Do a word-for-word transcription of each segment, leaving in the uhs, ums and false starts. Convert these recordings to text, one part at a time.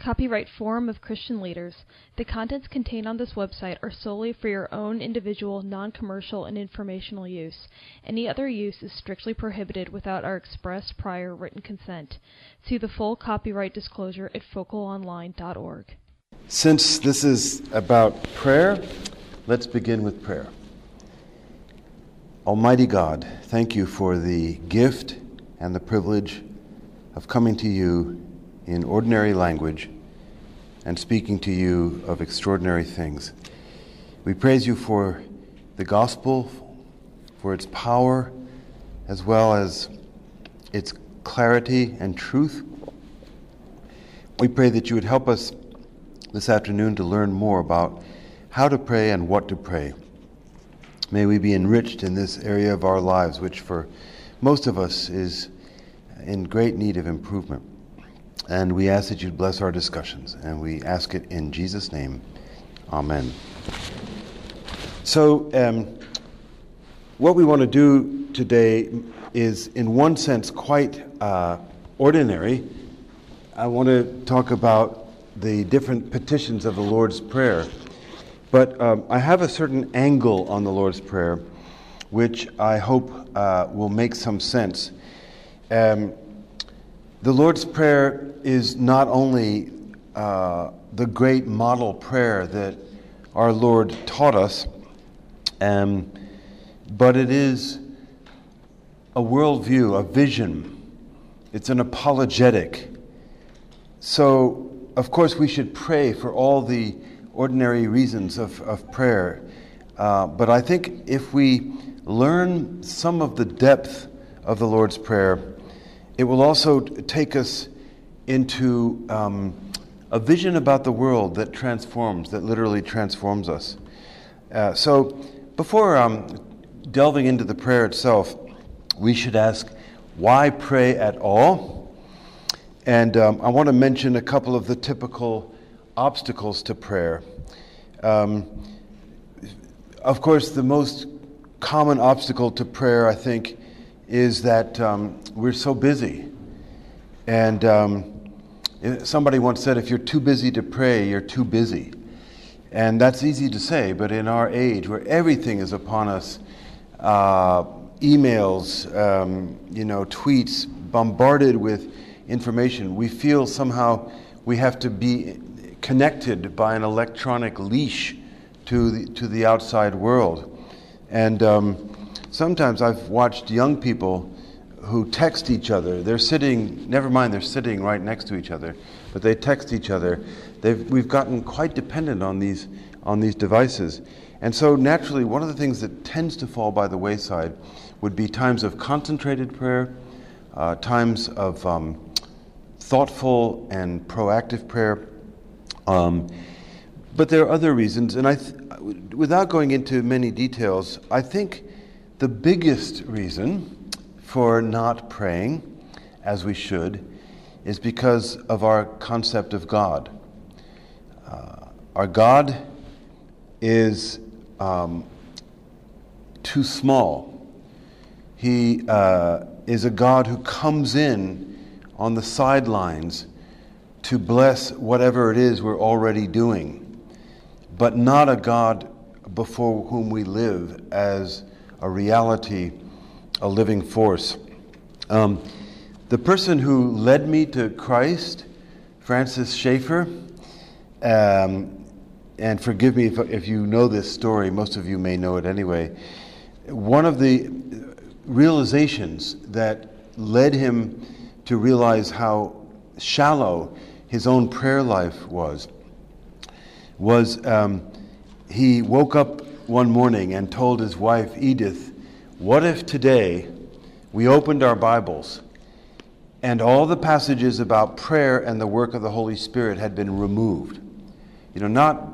Copyright Forum of Christian Leaders. The contents contained on this website are solely for your own individual, non-commercial, and informational use. Any other use is strictly prohibited without our express prior written consent. See the full copyright disclosure at focal online dot org. Since this is about prayer, let's begin with prayer. Almighty God, thank you for the gift and the privilege of coming to you in ordinary language and speaking to you of extraordinary things. We praise you for the gospel, for its power, as well as its clarity and truth. We pray that you would help us this afternoon to learn more about how to pray and what to pray. May we be enriched in this area of our lives, which for most of us is in great need of improvement. And we ask that you'd bless our discussions, and we ask it in Jesus' name. Amen. So, um, what we want to do today is, in one sense, quite uh, ordinary. I want to talk about the different petitions of the Lord's Prayer. But um, I have a certain angle on the Lord's Prayer, which I hope uh, will make some sense. Um, the Lord's Prayer is not only uh, the great model prayer that our Lord taught us, um, but it is a worldview, a vision. It's an apologetic. So, of course, we should pray for all the ordinary reasons of, of prayer. Uh, but I think if we learn some of the depth of the Lord's Prayer, it will also take us into um, a vision about the world that transforms, that literally transforms us. Uh, so before um, delving into the prayer itself, we should ask, why pray at all? And um, I want to mention a couple of the typical obstacles to prayer. Um, of course, the most common obstacle to prayer, I think, is that um, we're so busy. And um, somebody once said, if you're too busy to pray, you're too busy. And that's easy to say, but in our age where everything is upon us, uh, emails, um, you know, tweets, bombarded with information, we feel somehow we have to be connected by an electronic leash to the, to the outside world. And um, sometimes I've watched young people who text each other. They're sitting, never mind they're sitting right next to each other, but they text each other. They've, we've gotten quite dependent on these, on these devices. And so naturally, one of the things that tends to fall by the wayside would be times of concentrated prayer, uh, times of um, thoughtful and proactive prayer. Um, but there are other reasons, and I, th- without going into many details, I think the biggest reason for not praying as we should is because of our concept of God. Uh, our God is um, too small. He uh, is a God who comes in on the sidelines to bless whatever it is we're already doing, but not a God before whom we live as a reality, a living force. Um, the person who led me to Christ, Francis Schaeffer, um, and forgive me if, if you know this story, most of you may know it anyway, one of the realizations that led him to realize how shallow his own prayer life was, was um, he woke up one morning and told his wife, Edith, what if today we opened our Bibles and all the passages about prayer and the work of the Holy Spirit had been removed? You know, not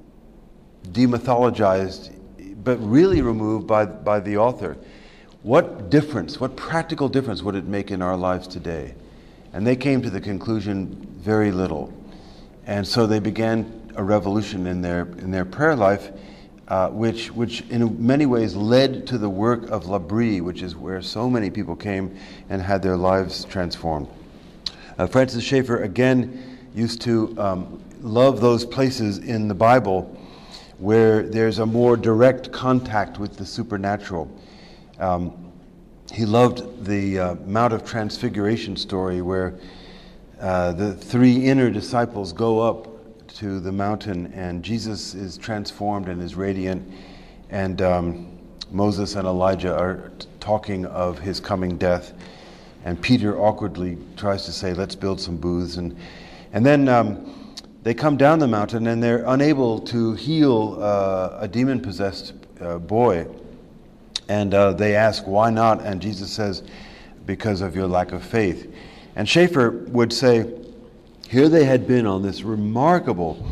demythologized, but really removed by, by the author. What difference, what practical difference would it make in our lives today? And they came to the conclusion, very little. And so they began a revolution in their in their prayer life, uh, which which in many ways led to the work of L'Abri, which is where so many people came and had their lives transformed. Uh, Francis Schaeffer again used to um, love those places in the Bible where there's a more direct contact with the supernatural. Um, he loved the uh, Mount of Transfiguration story where uh, the three inner disciples go up to the mountain and Jesus is transformed and is radiant, and um, Moses and Elijah are t- talking of his coming death, and Peter awkwardly tries to say, let's build some booths, and and then um, they come down the mountain and they're unable to heal uh, a demon-possessed uh, boy, and uh, they ask, why not? And Jesus says, because of your lack of faith. And Schaeffer would say, here they had been on this remarkable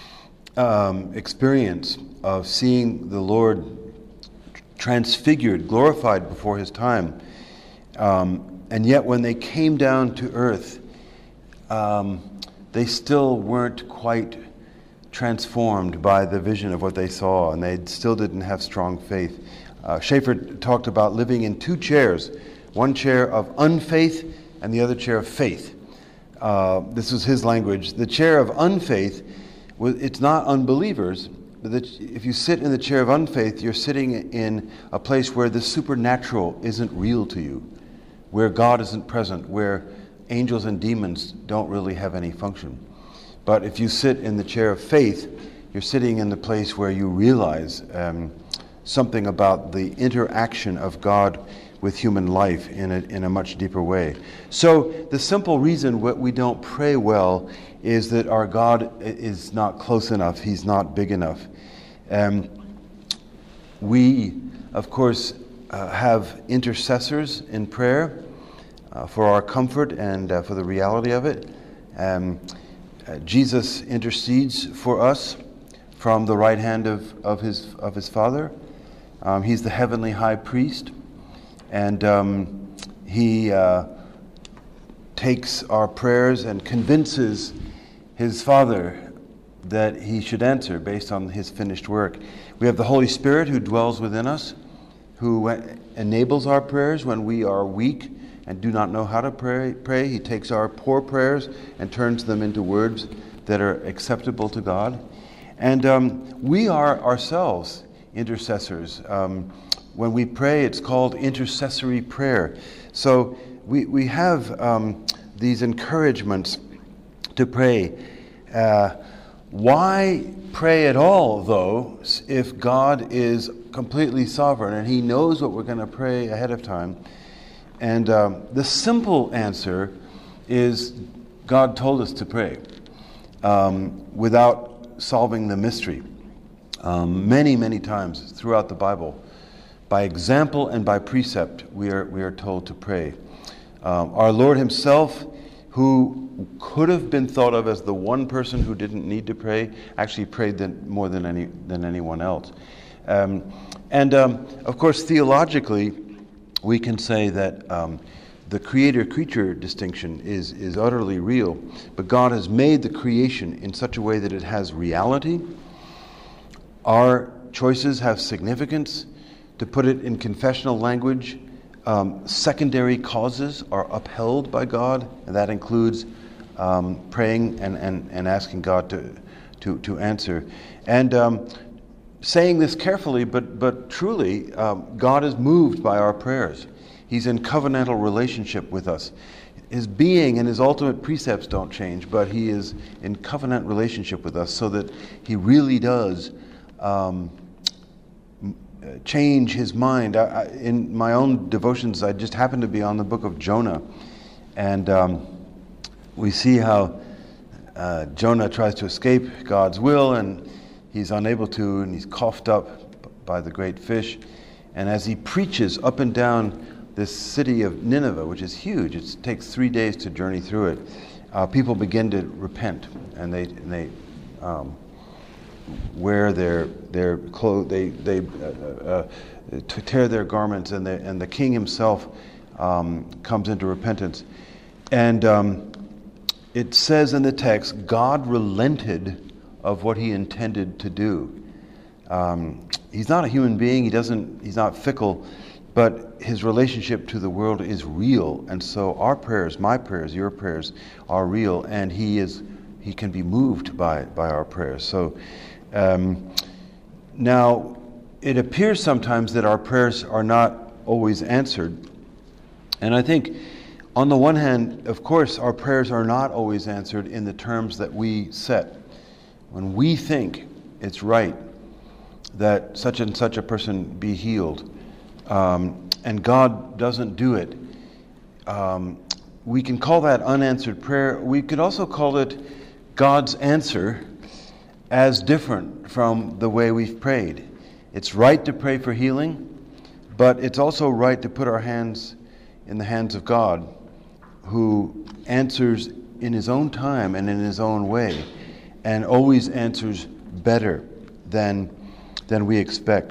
um, experience of seeing the Lord transfigured, glorified before his time. Um, and yet when they came down to earth, um, they still weren't quite transformed by the vision of what they saw, and they still didn't have strong faith. Uh, Schaeffer talked about living in two chairs, one chair of unfaith and the other chair of faith. Uh, this was his language. The chair of unfaith, it's not unbelievers, but if you sit in the chair of unfaith, you're sitting in a place where the supernatural isn't real to you, where God isn't present, where angels and demons don't really have any function. But if you sit in the chair of faith, you're sitting in the place where you realize um, something about the interaction of God with human life in a, in a much deeper way. So the simple reason what we don't pray well is that our God is not close enough. He's not big enough. Um, we, of course, uh, have intercessors in prayer uh, for our comfort and uh, for the reality of it. Um, uh, Jesus intercedes for us from the right hand of, of his of his Father. Um, he's the heavenly high priest, and um, he uh, takes our prayers and convinces his Father that he should answer based on his finished work. We have the Holy Spirit who dwells within us, who enables our prayers when we are weak and do not know how to pray. pray. He takes our poor prayers and turns them into words that are acceptable to God. And um, we are ourselves intercessors. Um, when we pray, it's called intercessory prayer. So we, we have um, these encouragements to pray. Uh, why pray at all, though, if God is completely sovereign and he knows what we're going to pray ahead of time? And um, the simple answer is God told us to pray um, without solving the mystery. Um, many, many times throughout the Bible, by example and by precept, we are we are told to pray. Um, our Lord himself, who could have been thought of as the one person who didn't need to pray, actually prayed than, more than any than anyone else. Um, and um, of course, theologically, we can say that um, the creator-creature distinction is is utterly real. But God has made the creation in such a way that it has reality. Our choices have significance. To put it in confessional language, um, secondary causes are upheld by God, and that includes um, praying and, and, and asking God to to, to answer. And um, saying this carefully, but but truly, um, God is moved by our prayers. He's in covenantal relationship with us. His being and his ultimate precepts don't change, but he is in covenant relationship with us, so that he really does Um, change his mind. I, I, in my own devotions, I just happened to be on the book of Jonah, and um, we see how uh, Jonah tries to escape God's will, and he's unable to, and he's coughed up by the great fish. And as he preaches up and down this city of Nineveh, which is huge, it takes three days to journey through it, uh, people begin to repent, and they and they um, wear their their clothes, they they uh, uh, to tear their garments, and the and the king himself um, comes into repentance, and um, it says in the text, God relented of what he intended to do. Um, he's not a human being; he doesn't. He's not fickle, but his relationship to the world is real, and so our prayers, my prayers, your prayers, are real, and he is He can be moved by, by our prayers. So um, now, it appears sometimes that our prayers are not always answered. And I think, on the one hand, of course, our prayers are not always answered in the terms that we set. When we think it's right that such and such a person be healed, um, and God doesn't do it, um, we can call that unanswered prayer. We could also call it God's answer as different from the way we've prayed. It's right to pray for healing, but it's also right to put our hands in the hands of God, who answers in His own time and in His own way, and always answers better than, than we expect.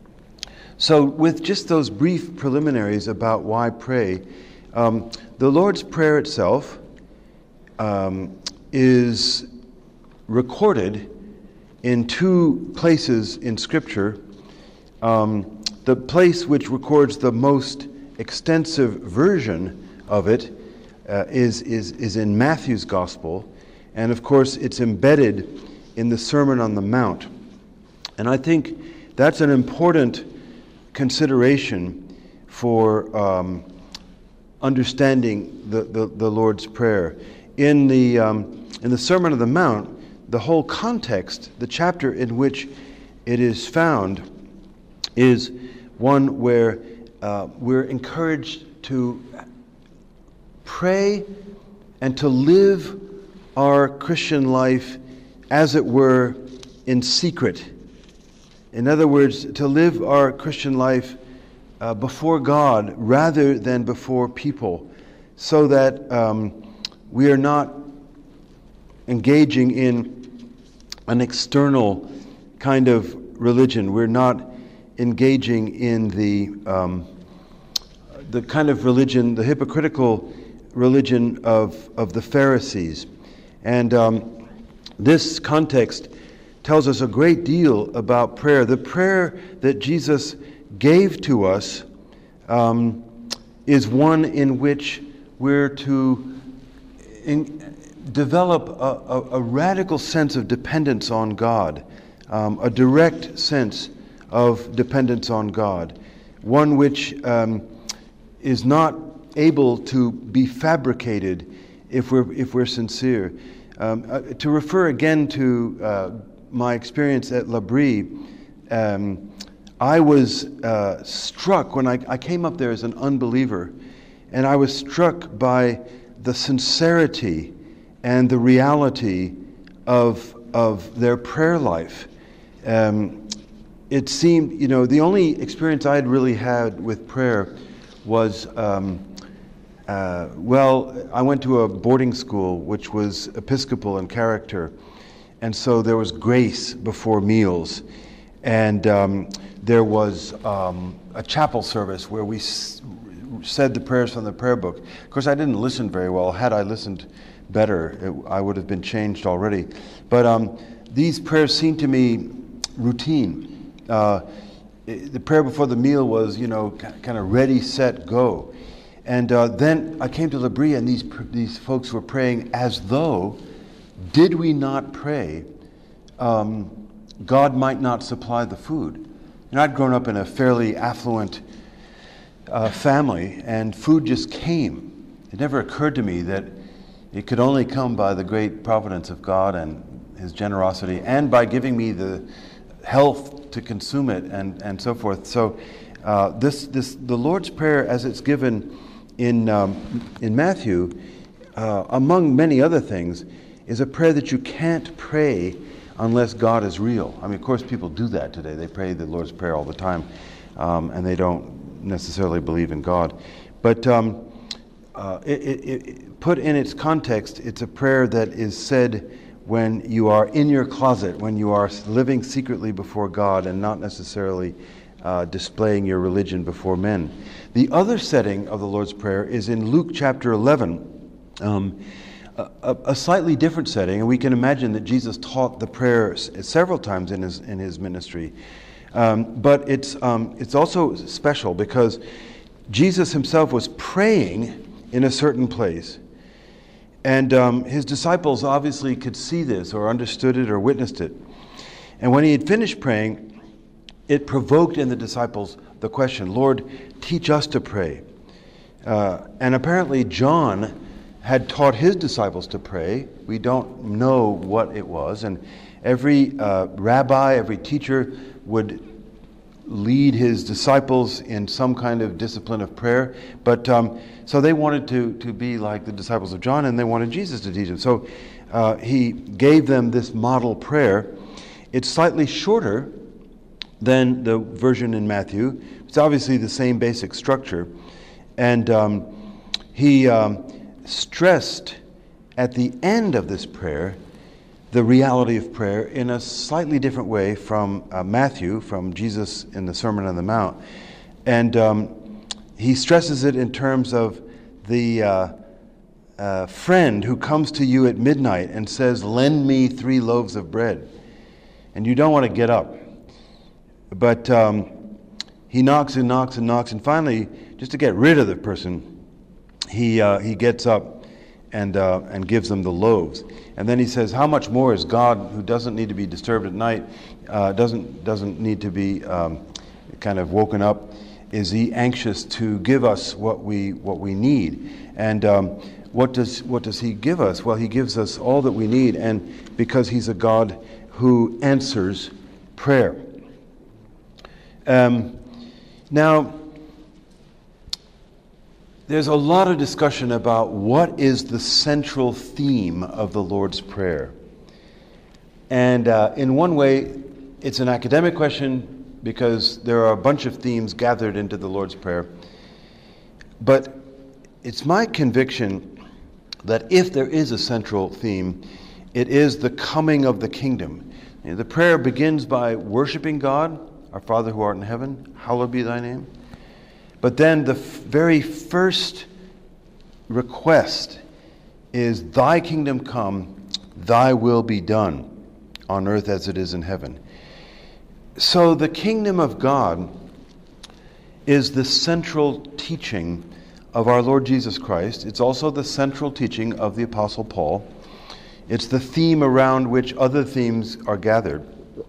So with just those brief preliminaries about why pray, um, the Lord's Prayer itself um, is recorded in two places in Scripture. Um, the place which records the most extensive version of it uh, is, is, is in Matthew's Gospel, and of course it's embedded in the Sermon on the Mount. And I think that's an important consideration for um, understanding the, the, the Lord's Prayer. In the, um, in the Sermon on the Mount, the whole context, the chapter in which it is found, is one where uh, we're encouraged to pray and to live our Christian life, as it were, in secret. In other words, to live our Christian life uh, before God rather than before people, so that um, we are not engaging in an external kind of religion. We're not engaging in the um, the kind of religion, the hypocritical religion of, of the Pharisees. And um, this context tells us a great deal about prayer. The prayer that Jesus gave to us um, is one in which we're to in, develop a, a, a radical sense of dependence on God, um, a direct sense of dependence on God, one which um, is not able to be fabricated if we're if we're sincere. Um, uh, to refer again to uh, my experience at L'Abri, um, I was uh, struck when I, I came up there as an unbeliever, and I was struck by the sincerity and the reality of of their prayer life. Um, it seemed, you know, the only experience I had really had with prayer was, um, uh, well, I went to a boarding school which was Episcopal in character, and so there was grace before meals, and um, there was um, a chapel service where we s- said the prayers from the prayer book. Of course, I didn't listen very well. Had I listened better, it, I would have been changed already. But um, these prayers seemed to me routine. Uh, it, the prayer before the meal was, you know, kind of ready, set, go. And uh, then I came to L'Abri, and these these folks were praying as though, did we not pray, um, God might not supply the food. And I'd grown up in a fairly affluent uh, family, and food just came. It never occurred to me that it could only come by the great providence of God and His generosity, and by giving me the health to consume it, and, and so forth. So uh, this this the Lord's Prayer, as it's given in um, in Matthew, uh, among many other things, is a prayer that you can't pray unless God is real. I mean, of course, people do that today. They pray the Lord's Prayer all the time, um, and they don't necessarily believe in God. But um, uh, it, it, it, put in its context, it's a prayer that is said when you are in your closet, when you are living secretly before God and not necessarily uh, displaying your religion before men. The other setting of the Lord's Prayer is in Luke chapter eleven. Um, A, a slightly different setting, and we can imagine that Jesus taught the prayer s- several times in his in his ministry. Um, but it's um, it's also special because Jesus himself was praying in a certain place, And um, his disciples obviously could see this or understood it or witnessed it. And when he had finished praying, it provoked in the disciples the question, Lord, teach us to pray. Uh, and apparently John had taught his disciples to pray. We don't know what it was. And every uh, rabbi, every teacher would lead his disciples in some kind of discipline of prayer. But um, so they wanted to, to be like the disciples of John, and they wanted Jesus to teach them. So uh, he gave them this model prayer. It's slightly shorter than the version in Matthew. It's obviously the same basic structure. And um, he um, stressed at the end of this prayer the reality of prayer in a slightly different way from uh, Matthew, from Jesus in the Sermon on the Mount. And um, he stresses it in terms of the uh, uh, friend who comes to you at midnight and says, lend me three loaves of bread. And you don't want to get up. But um, he knocks and knocks and knocks, and finally, just to get rid of the person, he uh, he gets up and uh, and gives them the loaves. And then he says, how much more is God, who doesn't need to be disturbed at night, uh, doesn't doesn't need to be um, kind of woken up, is he anxious to give us what we what we need? And um, what does what does he give us? Well, he gives us all that we need, and because he's a God who answers prayer. Um, now, there's a lot of discussion about what is the central theme of the Lord's Prayer. And uh, in one way, it's an academic question because there are a bunch of themes gathered into the Lord's Prayer. But it's my conviction that if there is a central theme, it is the coming of the kingdom. You know, the prayer begins by worshiping God, our Father who art in heaven, hallowed be thy name. But then the f- very first request is, thy kingdom come, thy will be done on earth as it is in heaven. So the kingdom of God is the central teaching of our Lord Jesus Christ. It's also the central teaching of the Apostle Paul. It's the theme around which other themes are gathered.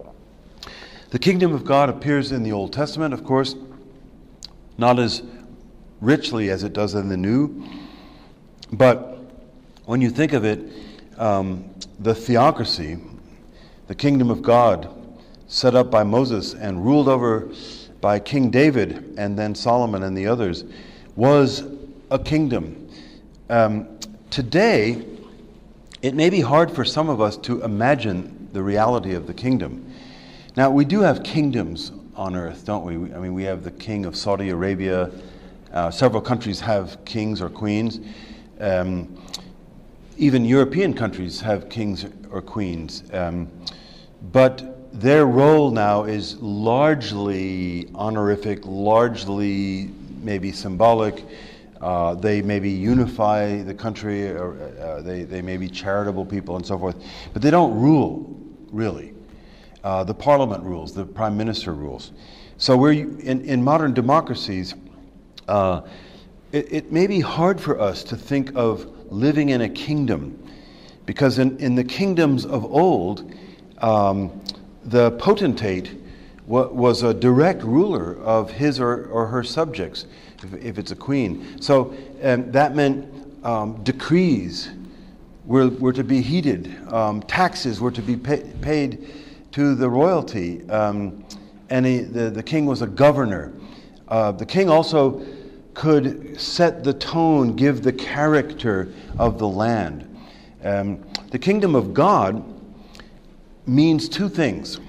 The kingdom of God appears in the Old Testament, of course, not as richly as it does in the New. But when you think of it, um, the theocracy, the kingdom of God, set up by Moses and ruled over by King David and then Solomon and the others, was a kingdom. Um, today, it may be hard for some of us to imagine the reality of the kingdom. Now, we do have kingdoms on earth, don't we? I mean, we have the king of Saudi Arabia. Uh, several countries have kings or queens. Um, even European countries have kings or queens. Um, but their role now is largely honorific, largely maybe symbolic. Uh, they maybe unify the country, or uh, they, they may be charitable people and so forth. But they don't rule, really. Uh, the parliament rules, the prime minister rules. So we're in, in modern democracies, uh, it, it may be hard for us to think of living in a kingdom, because in, in the kingdoms of old, um, the potentate wa- was a direct ruler of his or, or her subjects, if, if it's a queen. So um, that meant um, decrees were, were to be heeded, um, taxes were to be pay, paid to the royalty, um, and he, the, the king was a governor. Uh, the king also could set the tone, give the character of the land. Um, the kingdom of God means two things.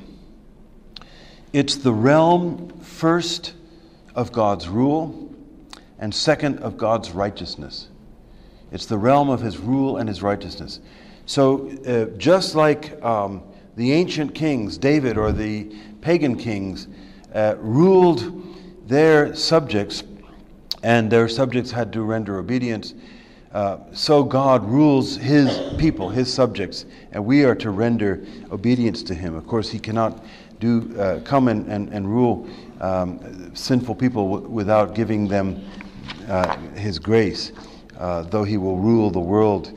It's the realm, first, of God's rule, and second, of God's righteousness. It's the realm of his rule and his righteousness. So uh, just like um, the ancient kings, David or the pagan kings, uh, ruled their subjects, and their subjects had to render obedience. Uh, so God rules his people, his subjects, and we are to render obedience to him. Of course, he cannot do uh, come and, and, and rule um, sinful people w- without giving them uh, his grace, uh, though he will rule the world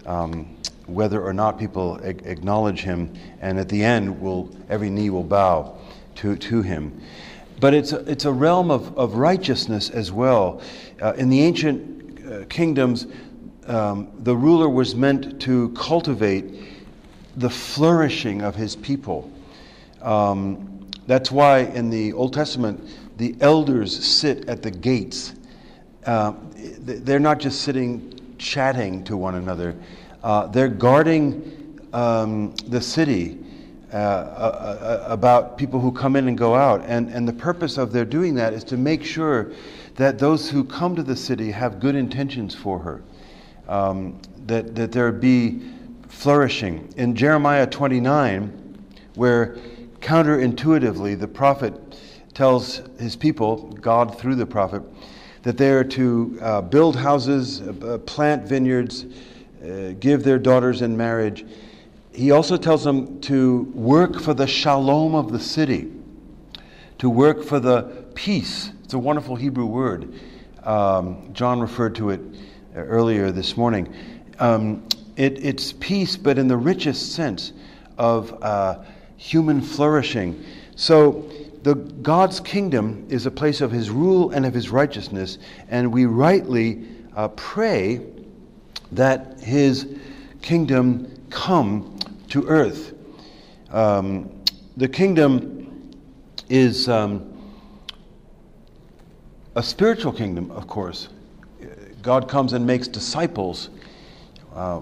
um, whether or not people a- acknowledge him, and at the end, will every knee will bow to, to him. But it's a, it's a realm of, of righteousness as well. Uh, in the ancient uh, kingdoms, um, the ruler was meant to cultivate the flourishing of his people. Um, that's why in the Old Testament, the elders sit at the gates. Uh, they're not just sitting chatting to one another. Uh, they're guarding um, the city uh, uh, about people who come in and go out. And, and the purpose of their doing that is to make sure that those who come to the city have good intentions for her, um, that, that there be flourishing. In Jeremiah twenty-nine, where counterintuitively the prophet tells his people, God through the prophet, that they are to uh, build houses, uh, plant vineyards, uh, give their daughters in marriage. He also tells them to work for the shalom of the city, to work for the peace. It's a wonderful Hebrew word. Um, John referred to it earlier this morning. Um, it, it's peace, but in the richest sense of uh, human flourishing. So the God's kingdom is a place of his rule and of his righteousness, and we rightly uh, pray that his kingdom come to earth. Um, the kingdom is um, a spiritual kingdom, of course. God comes and makes disciples, uh,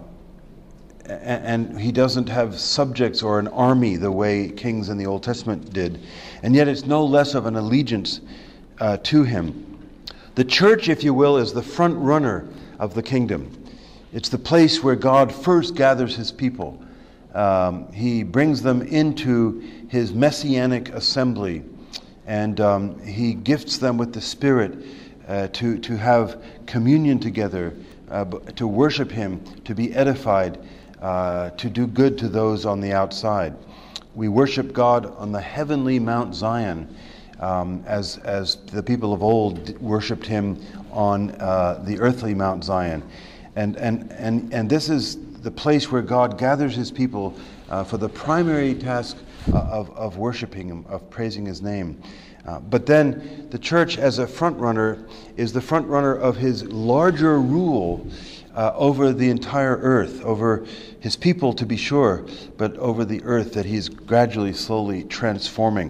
and he doesn't have subjects or an army the way kings in the Old Testament did. And yet it's no less of an allegiance uh, to him. The church, if you will, is the front runner of the kingdom. It's the place where God first gathers his people. Um, he brings them into his messianic assembly, and um, he gifts them with the Spirit uh, to, to have communion together, uh, to worship him, to be edified, Uh, to do good to those on the outside. We worship God on the heavenly Mount Zion, um, as as the people of old worshipped him on uh, the earthly Mount Zion. And, and, and, and this is the place where God gathers his people uh, for the primary task uh, of, of worshiping him, of praising his name. Uh, but then the church as a front runner is the front runner of his larger rule Uh, over the entire earth, over his people to be sure, but over the earth that he's gradually, slowly transforming.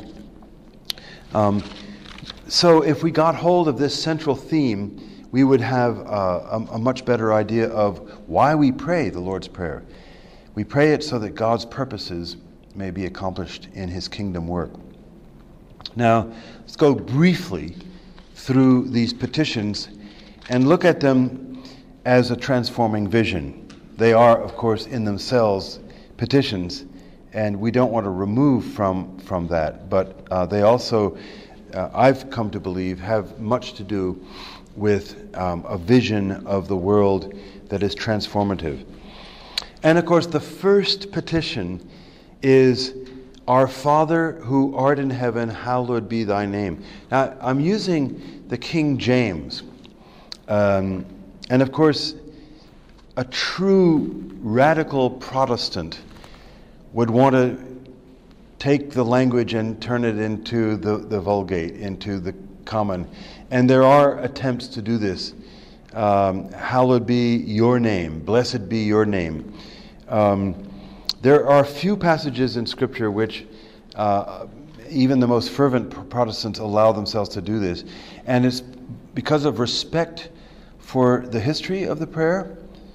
Um, so if we got hold of this central theme, we would have uh, a, a much better idea of why we pray the Lord's Prayer. We pray it so that God's purposes may be accomplished in his kingdom work. Now, let's go briefly through these petitions and look at them as a transforming vision. They are, of course, in themselves petitions, and we don't want to remove from, from that, but uh, they also, uh, I've come to believe, have much to do with um, a vision of the world that is transformative. And of course, the first petition is, Our Father who art in heaven, hallowed be thy name. Now, I'm using the King James. Um, And of course, a true radical Protestant would want to take the language and turn it into the, the Vulgate, into the common. And there are attempts to do this. Um, hallowed be your name, blessed be your name. Um, there are few passages in Scripture which uh, even the most fervent Protestants allow themselves to do this. And it's because of respect for the history of the prayer,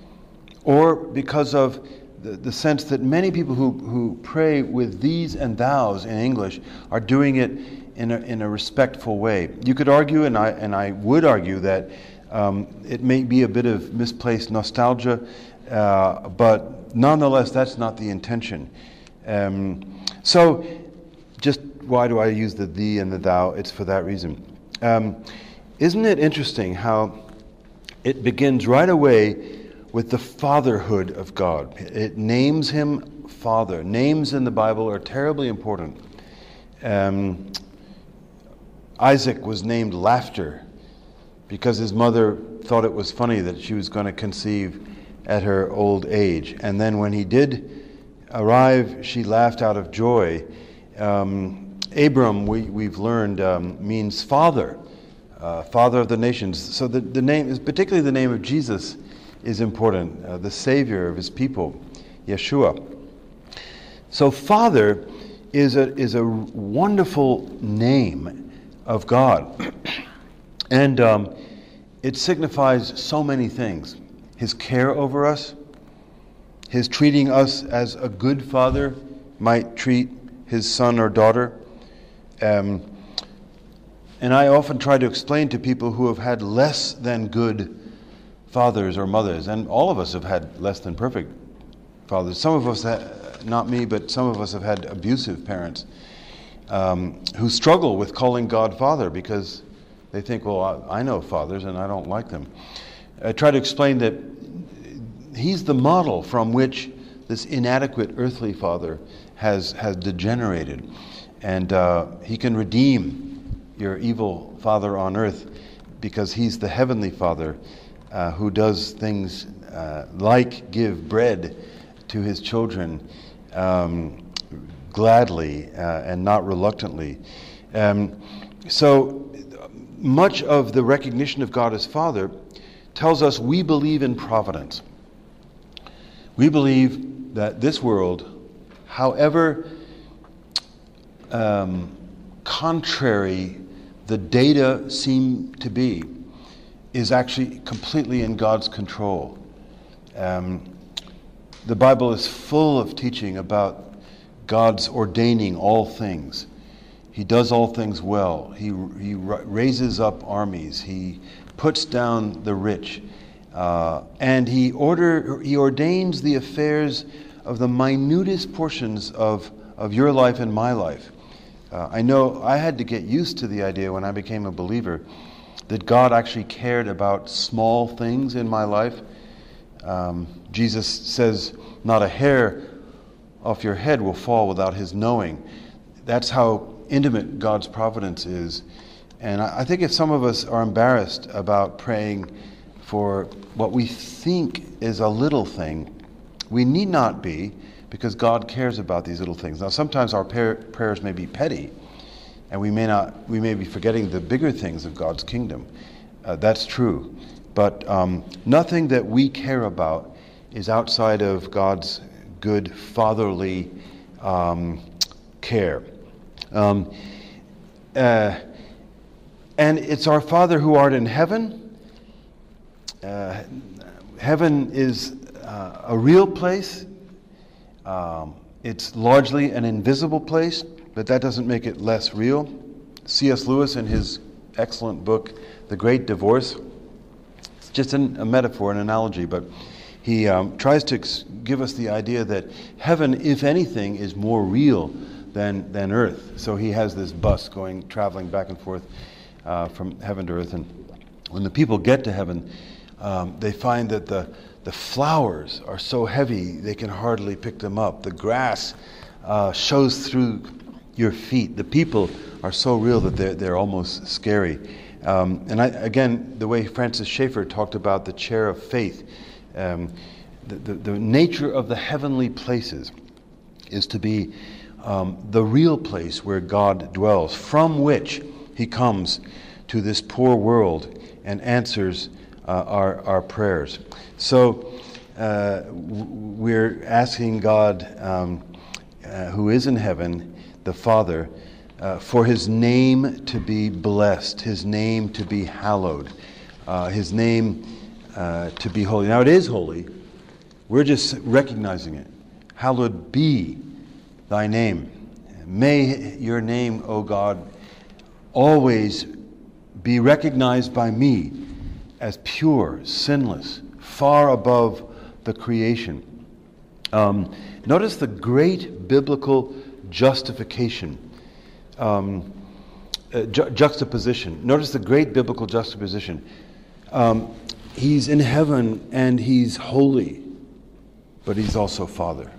or because of the, the sense that many people who, who pray with these and thous in English are doing it in a, in a respectful way. You could argue, and I, and I would argue, that um, it may be a bit of misplaced nostalgia, uh, but nonetheless, that's not the intention. Um, so, just why do I use the thee and the thou? It's for that reason. Um, isn't it interesting how it begins right away with the fatherhood of God? It names him Father. Names in the Bible are terribly important. Um, Isaac was named Laughter because his mother thought it was funny that she was going to conceive at her old age. And then when he did arrive, she laughed out of joy. Um, Abram, we, we've learned, um, means father, uh, father of the nations. So the, the name, is particularly the name of Jesus, is important, uh, the Savior of his people, Yeshua. So Father is a, is a wonderful name of God. And um, it signifies so many things. His care over us, his treating us as a good father might treat his son or daughter. Um, and I often try to explain to people who have had less than good fathers or mothers, and all of us have had less than perfect fathers. Some of us, ha- not me, but some of us have had abusive parents um, who struggle with calling God Father because they think, well, I, I know fathers and I don't like them. I try to explain that he's the model from which this inadequate earthly father has has degenerated. And uh, he can redeem your evil father on earth because he's the heavenly Father uh, who does things uh, like give bread to his children um, gladly uh, and not reluctantly. Um, so much of the recognition of God as Father tells us we believe in providence. We believe that this world, however Um, contrary the data seem to be, is actually completely in God's control. Um, the Bible is full of teaching about God's ordaining all things. He does all things well. He, he raises up armies. He puts down the rich. Uh, and he, order, he ordains the affairs of the minutest portions of, of your life and my life. Uh, I know I had to get used to the idea when I became a believer that God actually cared about small things in my life. Um, Jesus says, not a hair off your head will fall without his knowing. That's how intimate God's providence is. And I, I think if some of us are embarrassed about praying for what we think is a little thing, we need not be, because God cares about these little things. Now, sometimes our par- prayers may be petty, and we may not, we may be forgetting the bigger things of God's kingdom. Uh, that's true. But um, nothing that we care about is outside of God's good fatherly um, care. Um, uh, and it's our Father who art in heaven. Uh, heaven is uh, a real place. Um, it's largely an invisible place, but that doesn't make it less real. C S Lewis, in his excellent book, The Great Divorce, it's just an, a metaphor, an analogy, but he um, tries to ex- give us the idea that heaven, if anything, is more real than than earth. So he has this bus going, traveling back and forth uh, from heaven to earth, and when the people get to heaven, um, they find that the The flowers are so heavy they can hardly pick them up. The grass uh, shows through your feet. The people are so real that they're, they're almost scary. Um, and I, again, the way Francis Schaeffer talked about the chair of faith, um, the, the, the nature of the heavenly places is to be um, the real place where God dwells, from which he comes to this poor world and answers uh, our, our prayers. So uh, we're asking God, um, uh, who is in heaven, the Father, uh, for his name to be blessed, his name to be hallowed, uh, his name uh, to be holy. Now it is holy. We're just recognizing it. Hallowed be thy name. May your name, O God, always be recognized by me as pure, sinless, far above the creation. Um, notice the great biblical justification, um, uh, ju- juxtaposition. Notice the great biblical juxtaposition. Um, he's in heaven and he's holy, but he's also Father.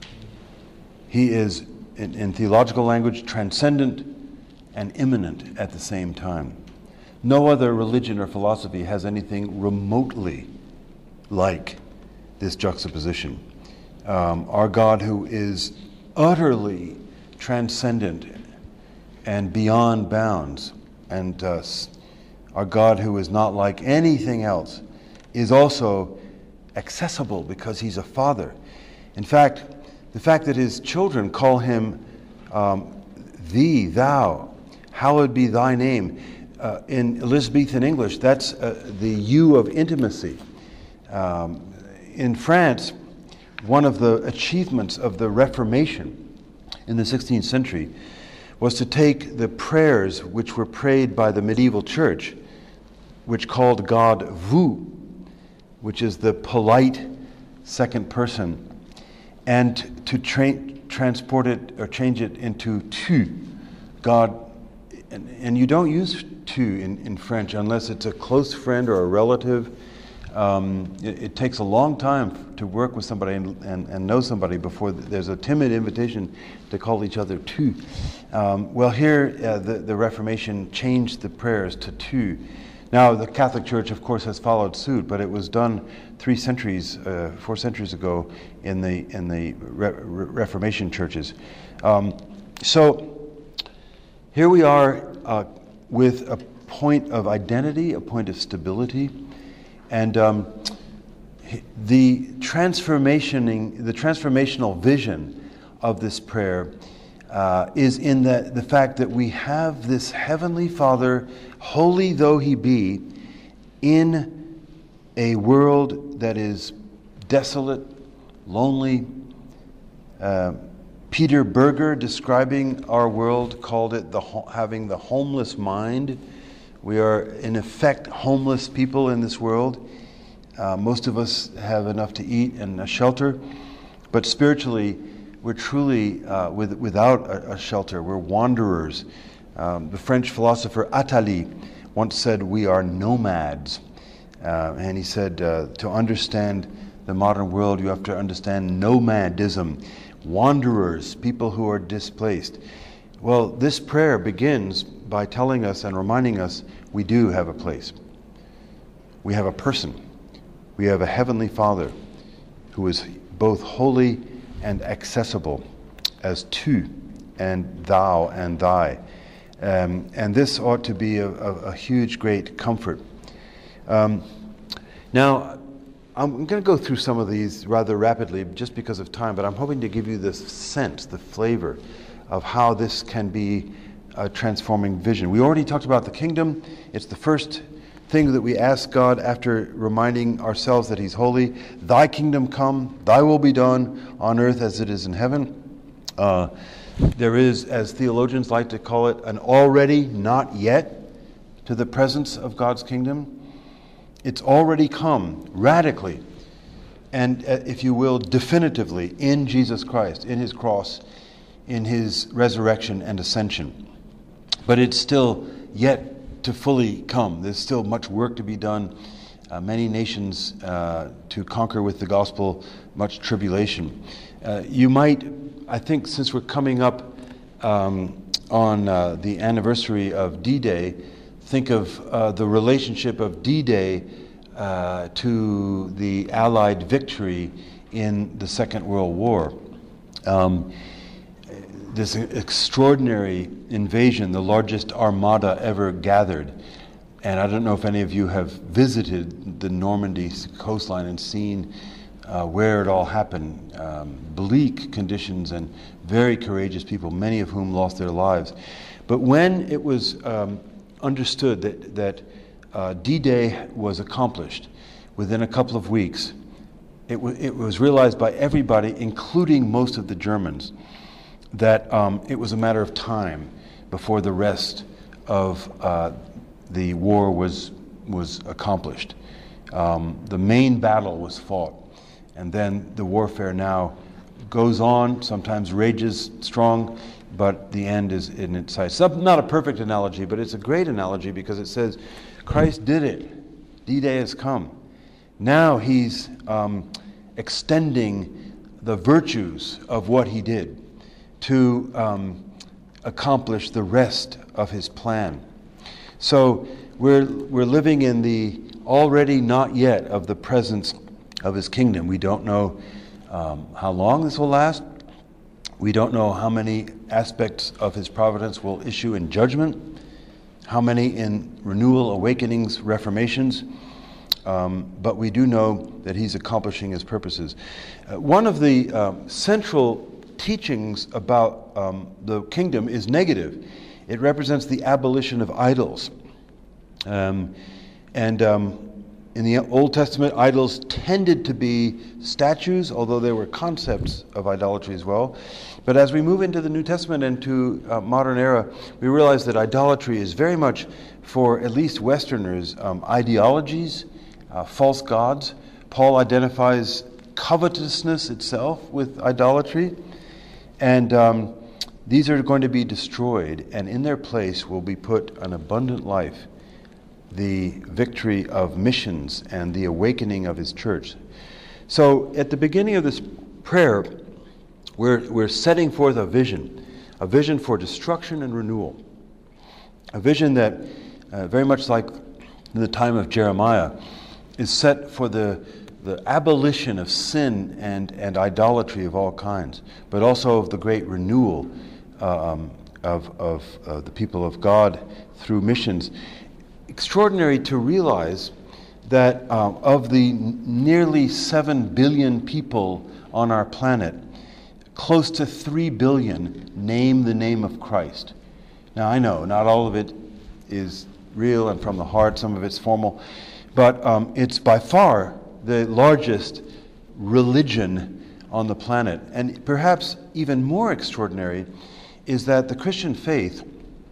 He is, in, in theological language, transcendent and immanent at the same time. No other religion or philosophy has anything remotely like this juxtaposition. Um, our God who is utterly transcendent and beyond bounds, and uh, our God who is not like anything else, is also accessible because he's a father. In fact, the fact that his children call him um, thee, thou, hallowed be thy name. Uh, in Elizabethan English, that's uh, the you of intimacy. Um, in France, one of the achievements of the Reformation in the sixteenth century was to take the prayers which were prayed by the medieval church, which called God vous, which is the polite second person, and to tra- transport it or change it into tu, God. And, and you don't use tu in, in French unless it's a close friend or a relative. Um, it, it takes a long time to work with somebody and, and, and know somebody before there's a timid invitation to call each other tu. Um, well, here uh, the, the Reformation changed the prayers to tu. Now, the Catholic Church, of course, has followed suit, but it was done three centuries, uh, four centuries ago in the in the Re- Re- Reformation churches. Um, so. Here we are uh, with a point of identity, a point of stability, and um, the transformationing, the transformational vision of this prayer uh, is in the, the fact that we have this Heavenly Father, holy though He be, in a world that is desolate, lonely. Uh, Peter Berger, describing our world, called it the ho- having the homeless mind. We are, in effect, homeless people in this world. Uh, most of us have enough to eat and a shelter, but spiritually, we're truly uh, with, without a, a shelter. We're wanderers. Um, the French philosopher Attali once said, "We are nomads," uh, and he said, uh, "To understand the modern world, you have to understand nomadism." Wanderers, people who are displaced. Well, this prayer begins by telling us and reminding us we do have a place. We have a person. We have a Heavenly Father who is both holy and accessible as tu and thou and thy. Um, and this ought to be a, a, a huge, great comfort. Um, now, I'm going to go through some of these rather rapidly just because of time, but I'm hoping to give you the sense, the flavor of how this can be a transforming vision. We already talked about the kingdom. It's the first thing that we ask God after reminding ourselves that He's holy. Thy kingdom come, thy will be done on earth as it is in heaven. Uh, there is, as theologians like to call it, an already not yet to the presence of God's kingdom. It's already come radically and, uh, if you will, definitively in Jesus Christ, in His cross, in His resurrection and ascension. But it's still yet to fully come. There's still much work to be done, uh, many nations uh, to conquer with the gospel, much tribulation. Uh, you might, I think, since we're coming up um, on uh, the anniversary of D-Day, think of uh, the relationship of D-Day uh, to the Allied victory in the Second World War. Um, this extraordinary invasion, the largest armada ever gathered. And I don't know if any of you have visited the Normandy coastline and seen uh, where it all happened. Um, bleak conditions and very courageous people, many of whom lost their lives. But when it was um, understood that, that uh, D-Day was accomplished within a couple of weeks, it, w- it was realized by everybody, including most of the Germans, that um, it was a matter of time before the rest of uh, the war was was accomplished. Um, the main battle was fought, and then the warfare now goes on, sometimes rages strong, but the end is in its sight. It's not a perfect analogy, but it's a great analogy because it says, Christ did it. D-Day has come. Now He's um, extending the virtues of what He did to um, accomplish the rest of His plan. So we're we're living in the already not yet of the presence of his kingdom. We don't know um, how long this will last. We don't know how many aspects of his providence will issue in judgment, how many in renewal, awakenings, reformations, um, but we do know that he's accomplishing his purposes. Uh, one of the um, central teachings about um, the kingdom is negative. It represents the abolition of idols. Um, and um, in the Old Testament, idols tended to be statues, although there were concepts of idolatry as well. But as we move into the New Testament and to uh, modern era, we realize that idolatry is very much, for at least Westerners, um, ideologies, uh, false gods. Paul identifies covetousness itself with idolatry. And um, these are going to be destroyed, and in their place will be put an abundant life, the victory of missions and the awakening of his church. So at the beginning of this prayer, we're, we're setting forth a vision, a vision for destruction and renewal, a vision that, uh, very much like in the time of Jeremiah, is set for the, the abolition of sin and, and idolatry of all kinds, but also of the great renewal um, of, of uh, the people of God through missions. Extraordinary to realize that um, of the n- nearly seven billion people on our planet, close to three billion name the name of Christ. Now I know not all of it is real and from the heart, some of it's formal, but um, it's by far the largest religion on the planet. And perhaps even more extraordinary is that the Christian faith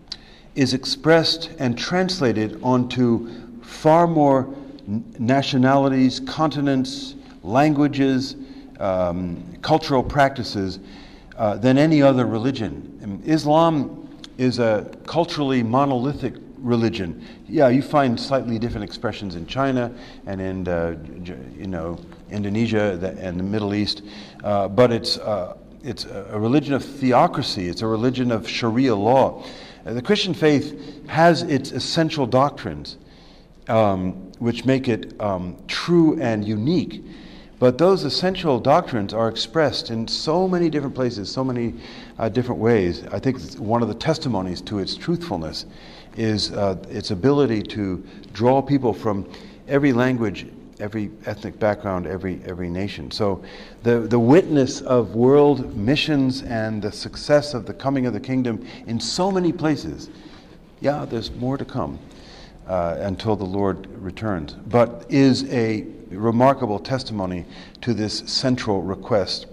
is expressed and translated onto far more nationalities, continents, languages, um, cultural practices uh, than any other religion. And Islam is a culturally monolithic religion. Yeah, you find slightly different expressions in China and in uh, you know Indonesia and the Middle East, uh, but it's uh, it's a religion of theocracy. It's a religion of Sharia law. The Christian faith has its essential doctrines, um, which make it um, true and unique. But those essential doctrines are expressed in so many different places, so many uh, different ways. I think one of the testimonies to its truthfulness is uh, its ability to draw people from every language, every ethnic background, every every nation. So the, the witness of world missions and the success of the coming of the kingdom in so many places, yeah, there's more to come uh, until the Lord returns, but is a remarkable testimony to this central request.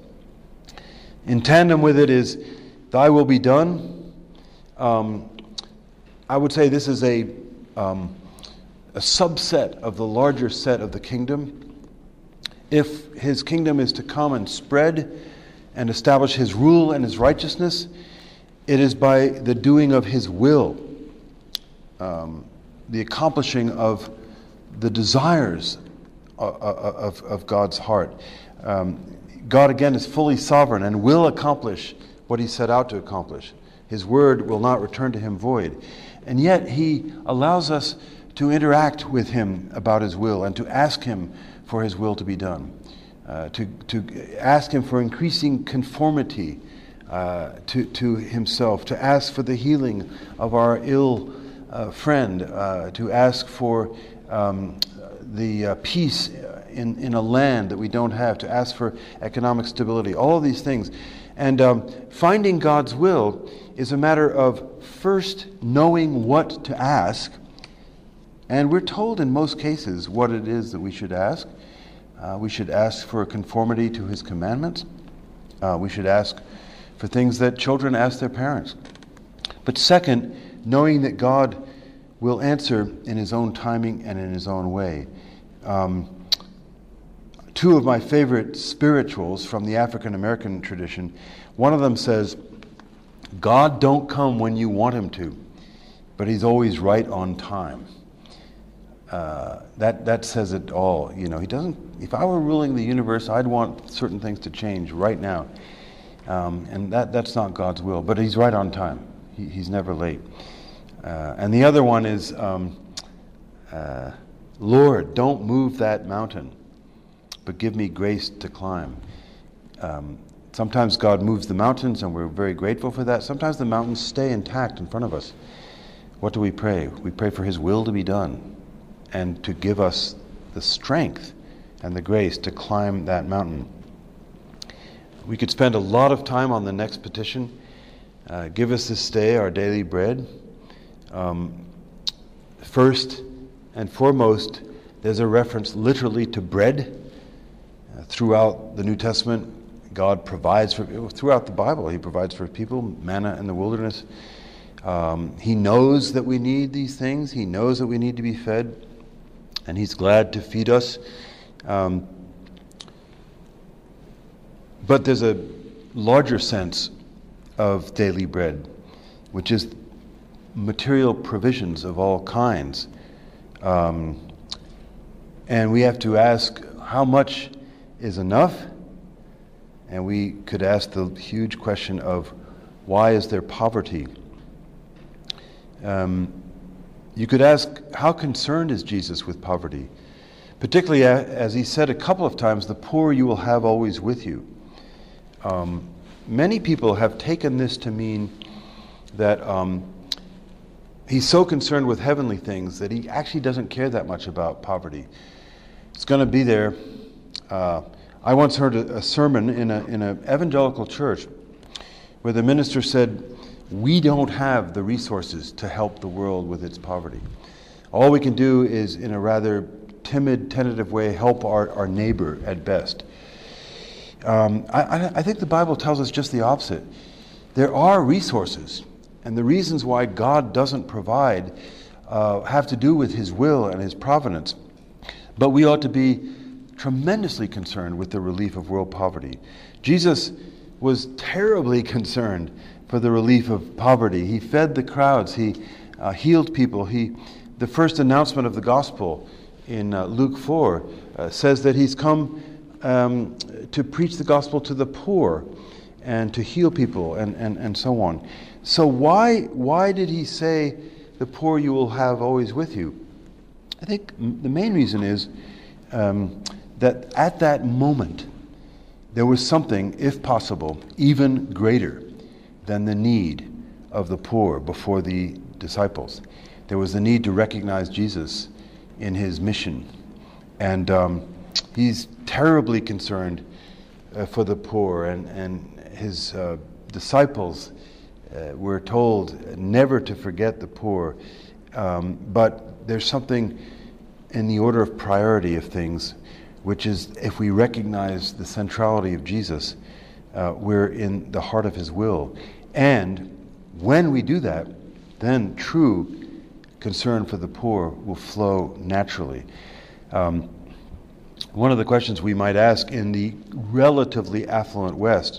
In tandem with it is, thy will be done. Um, I would say this is a um, a subset of the larger set of the kingdom. If his kingdom is to come and spread and establish his rule and his righteousness, it is by the doing of his will, um, the accomplishing of the desires of, of, of God's heart. Um, God, again, is fully sovereign and will accomplish what he set out to accomplish. His word will not return to him void. And yet he allows us to interact with him about his will and to ask him for his will to be done, uh, to, to ask him for increasing conformity uh, to, to himself, to ask for the healing of our ill uh, friend, uh, to ask for um, the uh, peace in, in a land that we don't have, to ask for economic stability, all of these things. And um, finding God's will is a matter of first knowing what to ask. And we're told in most cases what it is that we should ask. Uh, we should ask for conformity to his commandments. Uh, we should ask for things that children ask their parents. But second, knowing that God will answer in his own timing and in his own way. Um, two of my favorite spirituals from the African American tradition, one of them says, God don't come when you want him to, but he's always right on time. Uh, that that says it all. You know, he doesn't. If I were ruling the universe, I'd want certain things to change right now, um, and that that's not God's will. But he's right on time. He, he's never late. Uh, and the other one is, um, uh, Lord, don't move that mountain. but give me grace to climb. Um, sometimes God moves the mountains, and we're very grateful for that. Sometimes the mountains stay intact in front of us. What do we pray? We pray for His will to be done and to give us the strength and the grace to climb that mountain. We could spend a lot of time on the next petition. Uh, give us this day our daily bread. Um, first and foremost, there's a reference literally to bread. Uh, throughout the New Testament, God provides for, throughout the Bible, He provides for people, manna in the wilderness. Um, he knows that we need these things. He knows that we need to be fed, and He's glad to feed us. Um, but there's a larger sense of daily bread, which is material provisions of all kinds. Um, and we have to ask, how much is enough? And we could ask the huge question of, why is there poverty? Um, you could ask, how concerned is Jesus with poverty? Particularly as He said a couple of times, the poor you will have always with you. Um, many people have taken this to mean that um, He's so concerned with heavenly things that He actually doesn't care that much about poverty. It's going to be there. Uh, I once heard a, a sermon in a in an evangelical church where the minister said, we don't have the resources to help the world with its poverty. All we can do is, in a rather timid, tentative way, help our, our neighbor at best. Um, I, I think the Bible tells us just the opposite. There are resources, and the reasons why God doesn't provide uh, have to do with His will and His providence. But we ought to be tremendously concerned with the relief of world poverty. Jesus was terribly concerned for the relief of poverty. He fed the crowds. He uh, healed people. He, the first announcement of the gospel in uh, Luke four uh, says that He's come um, to preach the gospel to the poor and to heal people and, and, and so on. So why why did He say, the poor you will have always with you? I think the main reason is um, that at that moment there was something, if possible, even greater than the need of the poor before the disciples. There was the need to recognize Jesus in His mission. And um, He's terribly concerned uh, for the poor, and, and His uh, disciples uh, were told never to forget the poor. Um, but there's something in the order of priority of things, which is, if we recognize the centrality of Jesus, uh, we're in the heart of His will. And when we do that, then true concern for the poor will flow naturally. Um, one of the questions we might ask in the relatively affluent West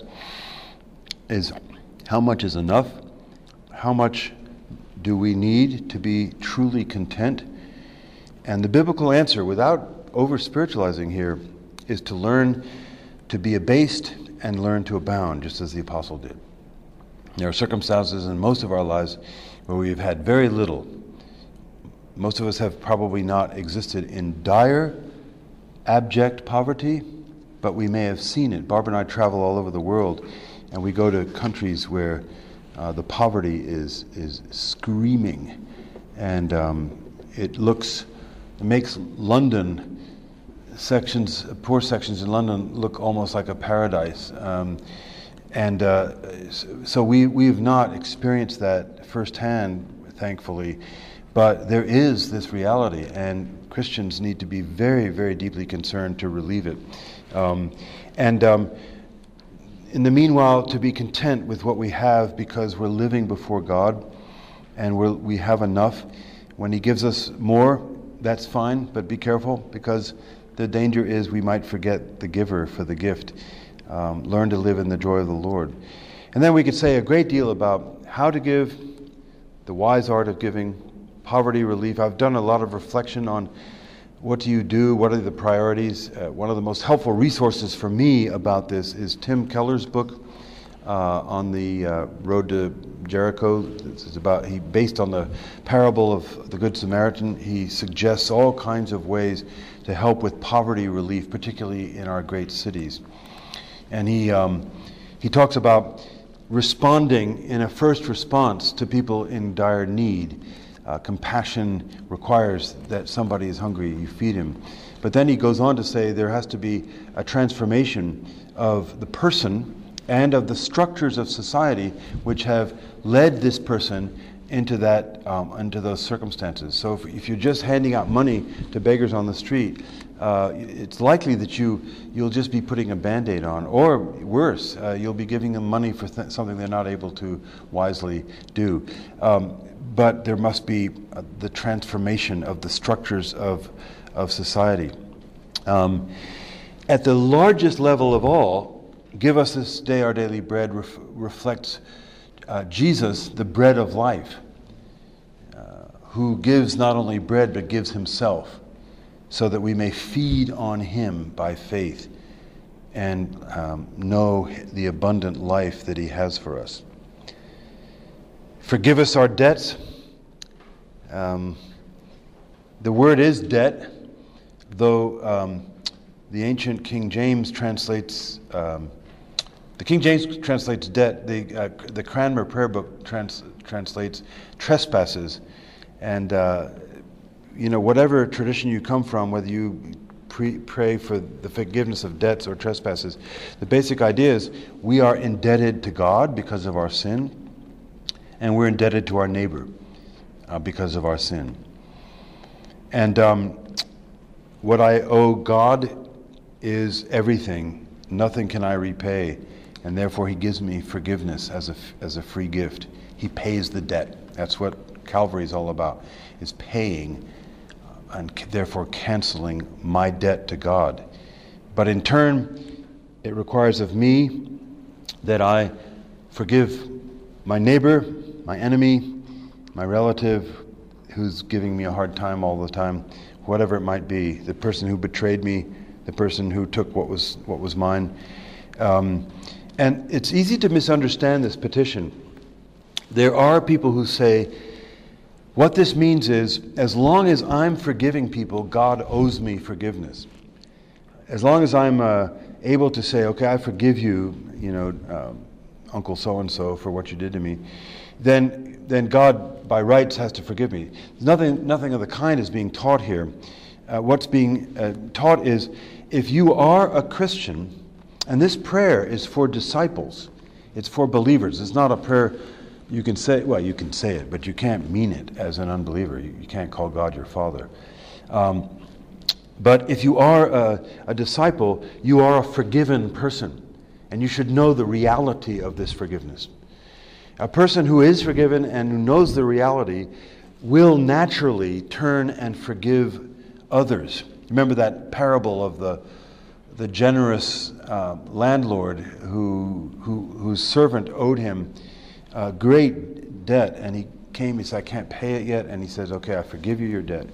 is, how much is enough? How much do we need to be truly content? And the biblical answer, without over-spiritualizing here, is to learn to be abased and learn to abound, just as the apostle did. There are circumstances in most of our lives where we've had very little. Most of us have probably not existed in dire, abject poverty, but we may have seen it. Barbara and I travel all over the world, and we go to countries where uh, the poverty is is screaming, and um, it looks, it makes London sections, poor sections in London, look almost like a paradise. Um, And uh, so we, we have not experienced that firsthand, thankfully, but there is this reality, and Christians need to be very, very deeply concerned to relieve it. Um, and um, in the meanwhile, to be content with what we have, because we're living before God, and we're, we have enough. When He gives us more, that's fine, but be careful, because the danger is we might forget the giver for the gift. Um, learn to live in the joy of the Lord. And then we could say a great deal about how to give, the wise art of giving, poverty relief. I've done a lot of reflection on what do you do, what are the priorities. Uh, one of the most helpful resources for me about this is Tim Keller's book uh, on the uh, road to Jericho. This is about, he, based on the parable of the Good Samaritan, he suggests all kinds of ways to help with poverty relief, particularly in our great cities. And he um, he talks about responding in a first response to people in dire need. Uh, compassion requires that somebody is hungry, you feed him. But then he goes on to say there has to be a transformation of the person and of the structures of society which have led this person into that, um, into those circumstances. So if, if you're just handing out money to beggars on the street, uh, it's likely that you you'll just be putting a Band-Aid on, or worse, uh, you'll be giving them money for th- something they're not able to wisely do. Um, but there must be uh, the transformation of the structures of of society. Um, at the largest level of all, "Give us this day our daily bread" ref- reflects uh, Jesus, the bread of life, uh, who gives not only bread but gives himself, so that we may feed on him by faith and um, know the abundant life that he has for us. Forgive us our debts. Um, the word is debt, though um, the ancient King James translates, um, the King James translates debt, the uh, the Cranmer Prayer Book trans, translates trespasses, and uh, you know, whatever tradition you come from, whether you pre- pray for the forgiveness of debts or trespasses, the basic idea is we are indebted to God because of our sin, and we're indebted to our neighbor uh, because of our sin. And um, what I owe God is everything. Nothing can I repay, and therefore he gives me forgiveness as a, as a free gift. He pays the debt. That's what Calvary is all about, is paying and therefore canceling my debt to God. But in turn, it requires of me that I forgive my neighbor, my enemy, my relative who's giving me a hard time all the time, whatever it might be, the person who betrayed me, the person who took what was what was mine. Um, and it's easy to misunderstand this petition. There are people who say, what this means is, as long as I'm forgiving people, God owes me forgiveness. As long as I'm uh, able to say, okay, I forgive you, you know, um, Uncle so-and-so for what you did to me, then then God, by rights, has to forgive me. Nothing, nothing of the kind is being taught here. Uh, what's being uh, taught is, if you are a Christian, and this prayer is for disciples, it's for believers. It's not a prayer you can say, well, you can say it, but you can't mean it as an unbeliever. You, you can't call God your Father. Um, but if you are a, a disciple, you are a forgiven person, and you should know the reality of this forgiveness. A person who is forgiven and who knows the reality will naturally turn and forgive others. Remember that parable of the the generous uh, landlord who, who whose servant owed him a great debt, and he came, he said, I can't pay it yet, and he says, okay, I forgive you your debt.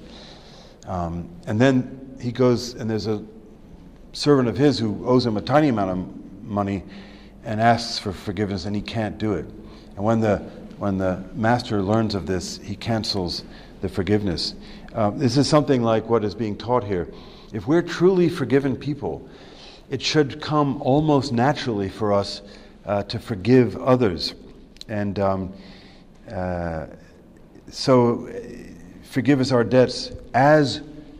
Um, and then he goes, and there's a servant of his who owes him a tiny amount of money and asks for forgiveness, and he can't do it. And when the when the master learns of this, he cancels the forgiveness. Uh, this is something like what is being taught here. If we're truly forgiven people, it should come almost naturally for us uh, to forgive others. And um, uh, so uh, forgive us our debts as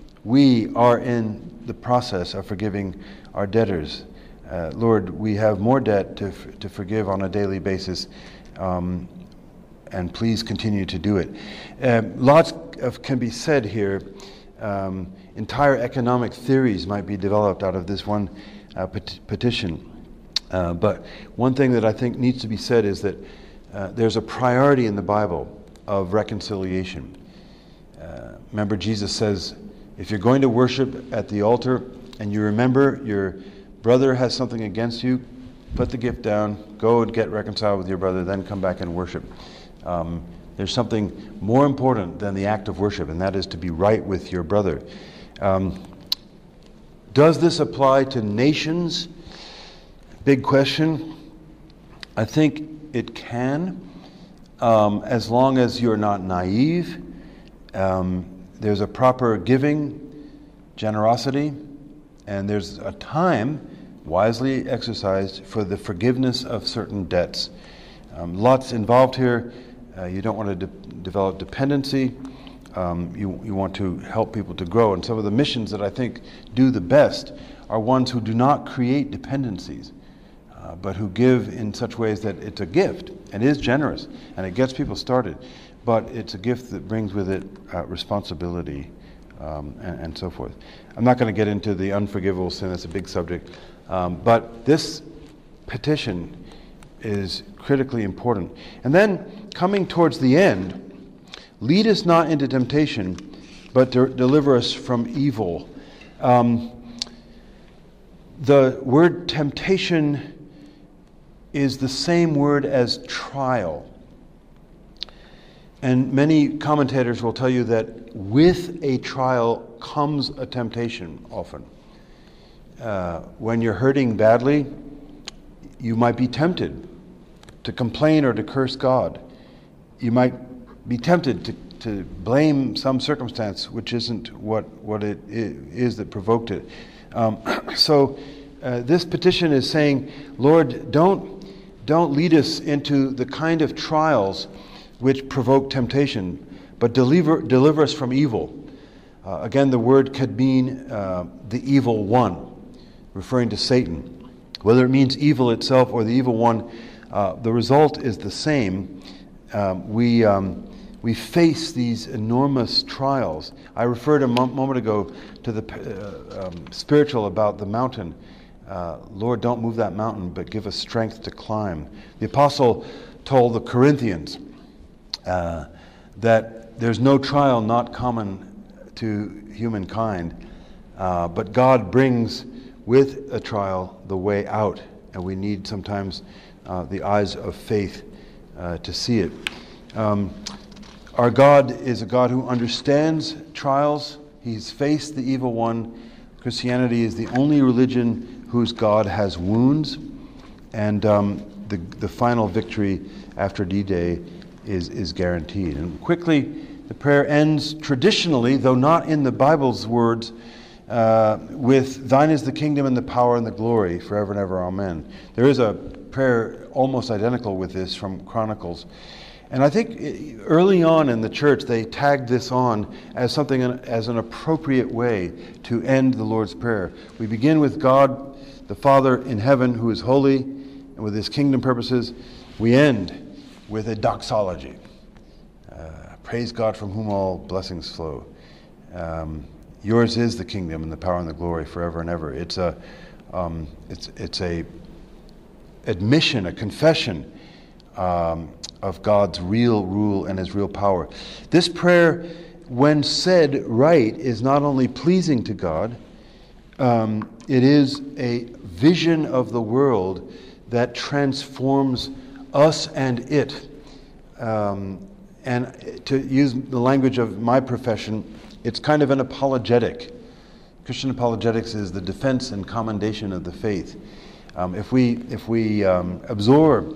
we are in the process of forgiving our debtors. Uh, Lord, we have more debt to f- to forgive on a daily basis, um, and please continue to do it. Uh, lots of can be said here. Um, entire economic theories might be developed out of this one uh, pet- petition. Uh, but one thing that I think needs to be said is that uh, there's a priority in the Bible of reconciliation. Uh, remember, Jesus says, if you're going to worship at the altar and you remember your brother has something against you, put the gift down, go and get reconciled with your brother, then come back and worship. Um, there's something more important than the act of worship, and that is to be right with your brother. Um, does this apply to nations? Big question. I think it can. um, as long as you're not naive. Um, there's a proper giving, generosity, and there's a time wisely exercised for the forgiveness of certain debts. Um, lots involved here. Uh, you don't want to de- develop dependency. Um, you, you want to help people to grow. And some of the missions that I think do the best are ones who do not create dependencies, uh, but who give in such ways that it's a gift and is generous, and it gets people started. But it's a gift that brings with it uh, responsibility um, and, and so forth. I'm not going to get into the unforgivable sin. That's a big subject. Um, but this petition is critically important. And then, coming towards the end, lead us not into temptation, but de- deliver us from evil. Um, the word temptation is the same word as trial. And many commentators will tell you that with a trial comes a temptation often. Uh, when you're hurting badly, you might be tempted to complain or to curse God. You might be tempted to, to blame some circumstance which isn't what, what it is that provoked it. Um, so uh, this petition is saying, Lord, don't, don't lead us into the kind of trials which provoke temptation, but deliver, deliver us from evil. Uh, again, the word could mean uh, the evil one, referring to Satan. Whether it means evil itself or the evil one, uh, the result is the same. Um, we um, we face these enormous trials. I referred a mo- moment ago to the uh, um, spiritual about the mountain. Uh, Lord, don't move that mountain, but give us strength to climb. The apostle told the Corinthians uh, that there's no trial not common to humankind, uh, but God brings with a trial the way out, and we need sometimes uh, the eyes of faith uh, to see it. Um, our God is a God who understands trials. He's faced the evil one. Christianity is the only religion whose God has wounds, and um, the the final victory after D-Day is is guaranteed. And quickly, the prayer ends traditionally, though not in the Bible's words, uh, with "Thine is the kingdom and the power and the glory forever and ever, Amen." There is a prayer almost identical with this from Chronicles. And I think early on in the church, they tagged this on as something, as an appropriate way to end the Lord's Prayer. We begin with God, the Father in heaven, who is holy, and with his kingdom purposes. We end with a doxology. Uh, praise God from whom all blessings flow. Um, yours is the kingdom and the power and the glory forever and ever. It's a, um, it's it's a admission, a confession um, of God's real rule and his real power. This prayer, when said right, is not only pleasing to God, um, it is a vision of the world that transforms us and it. Um, and to use the language of my profession, it's kind of an apologetic. Christian apologetics is the defense and commendation of the faith. Um, if we if we um, absorb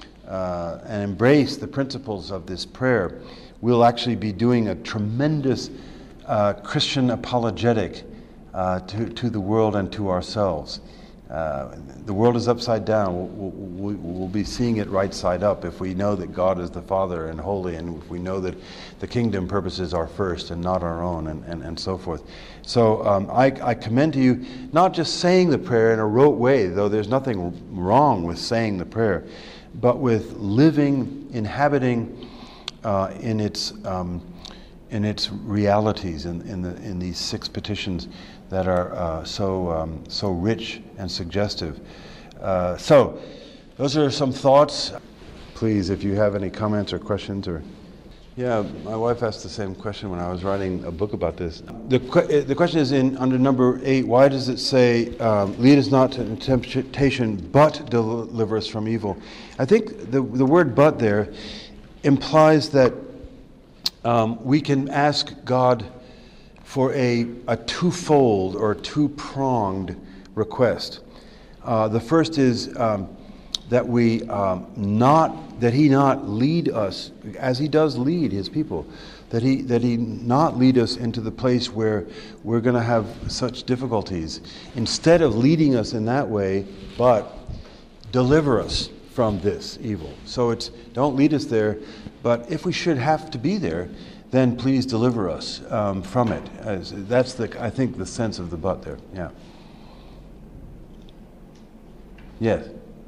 uh, and embrace the principles of this prayer, we'll actually be doing a tremendous uh, Christian apologetic uh, to to the world and to ourselves. Uh, the world is upside down. We'll, we'll, we'll be seeing it right side up if we know that God is the Father and holy, and if we know that the kingdom purposes are first and not our own, and, and, and so forth. So um, I, I commend to you not just saying the prayer in a rote way, though there's nothing wrong with saying the prayer, but with living, inhabiting uh, in its um, in its realities in, in the in these six petitions that are uh, so um, so rich and suggestive. Uh, so, those are some thoughts. Please, if you have any comments or questions, or yeah, my wife asked the same question when I was writing a book about this. The que- the question is in under number eight. Why does it say, um, "Lead us not to temptation, but deliver us from evil"? I think the the word "but" there implies that um, we can ask God for a, a twofold or two-pronged request. Uh, the first is, um, that we um, not that he not lead us as he does lead his people, that he that he not lead us into the place where we're going to have such difficulties. Instead of leading us in that way, but deliver us from this evil. So it's don't lead us there, but if we should have to be there, then please deliver us um, from it. As, that's the I think the sense of the but there. Yeah. Yes.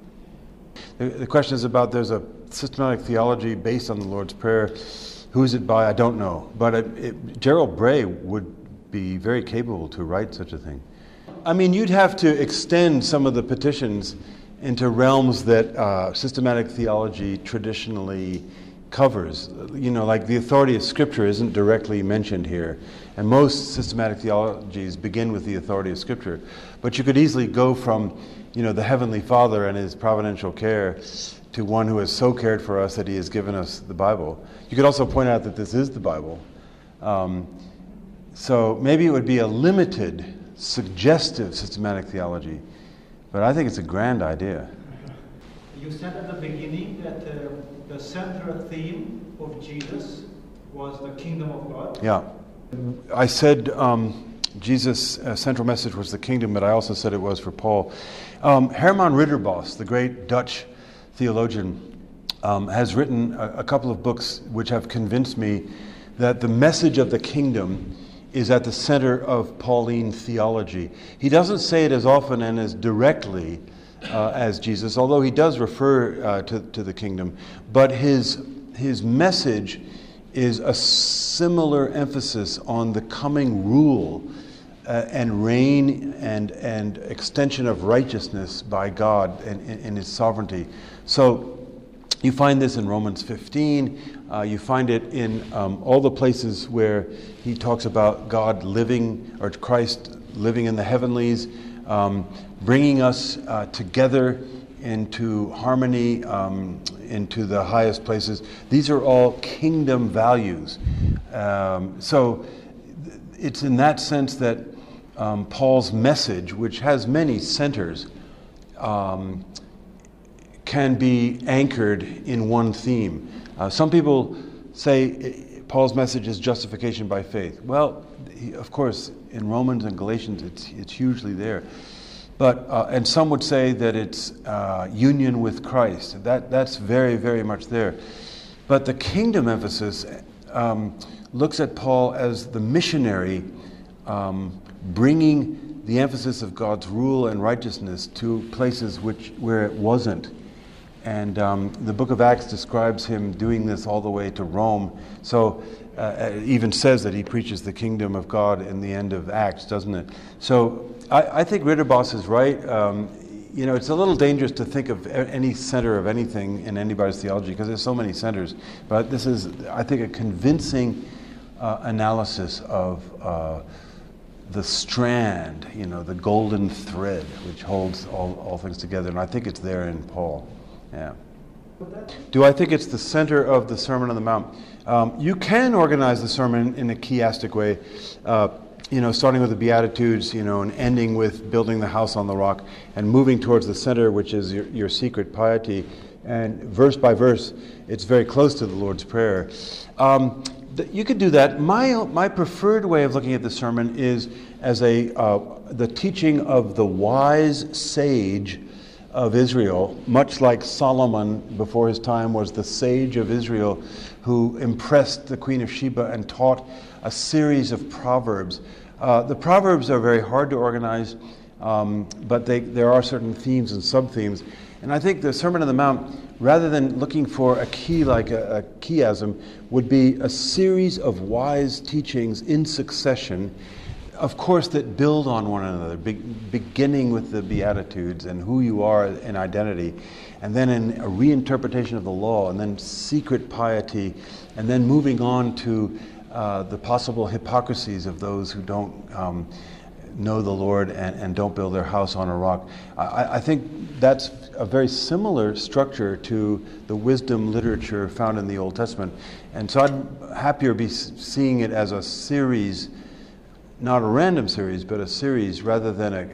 The, the question is about there's a systematic theology based on the Lord's Prayer. Who is it by? I don't know. But it, it, Gerald Bray would be very capable to write such a thing. I mean, you'd have to extend some of the petitions into realms that uh, systematic theology traditionally covers. You know, like the authority of Scripture isn't directly mentioned here. And most systematic theologies begin with the authority of Scripture. But you could easily go from, you know, the Heavenly Father and His providential care to one who has so cared for us that He has given us the Bible. You could also point out that this is the Bible. Um, so maybe it would be a limited, suggestive systematic theology. But I think it's a grand idea. You said at the beginning that uh, the central theme of Jesus was the kingdom of God. Yeah. I said um, Jesus' uh, central message was the kingdom, but I also said it was for Paul. Um, Herman Ridderbos, the great Dutch theologian, um, has written a, a couple of books which have convinced me that the message of the kingdom is at the center of Pauline theology. He doesn't say it as often and as directly uh, as Jesus, although he does refer uh, to, to the kingdom. But his, his message is a similar emphasis on the coming rule uh, and reign and, and extension of righteousness by God and in His sovereignty. So you find this in Romans fifteen. Uh, you find it in um, all the places where he talks about God living, or Christ living in the heavenlies, um, bringing us uh, together into harmony, um, into the highest places. These are all kingdom values. Um, so it's in that sense that um, Paul's message, which has many centers, um, can be anchored in one theme. Uh, some people say Paul's message is justification by faith. Well, he, of course, in Romans and Galatians, it's it's hugely there. But uh, and some would say that it's uh, union with Christ. That that's very very much there. But the kingdom emphasis um, looks at Paul as the missionary, um, bringing the emphasis of God's rule and righteousness to places which where it wasn't. And um, the book of Acts describes him doing this all the way to Rome. So uh, it even says that he preaches the kingdom of God in the end of Acts, doesn't it? So I, I think Ridderbos is right. Um, you know, it's a little dangerous to think of any center of anything in anybody's theology because there's so many centers. But this is, I think, a convincing uh, analysis of uh, the strand, you know, the golden thread which holds all, all things together. And I think it's there in Paul. Yeah. Do I think it's the center of the Sermon on the Mount? Um, you can organize the sermon in a chiastic way, uh, you know, starting with the Beatitudes, you know, and ending with building the house on the rock and moving towards the center, which is your, your secret piety. And verse by verse, it's very close to the Lord's Prayer. Um, th- you could do that. My my preferred way of looking at the sermon is as a uh, the teaching of the wise sage of Israel, much like Solomon before his time was the sage of Israel who impressed the Queen of Sheba and taught a series of proverbs. Uh, the proverbs are very hard to organize, um, but they, there are certain themes and sub-themes. And I think the Sermon on the Mount, rather than looking for a key like a, a chiasm, would be a series of wise teachings in succession, of course, that build on one another, be, beginning with the Beatitudes and who you are in identity, and then in a reinterpretation of the law, and then secret piety, and then moving on to uh, the possible hypocrisies of those who don't um, know the Lord and, and don't build their house on a rock. I, I think that's a very similar structure to the wisdom literature found in the Old Testament. And so I'd happier be seeing it as a series, not a random series, but a series rather than a, a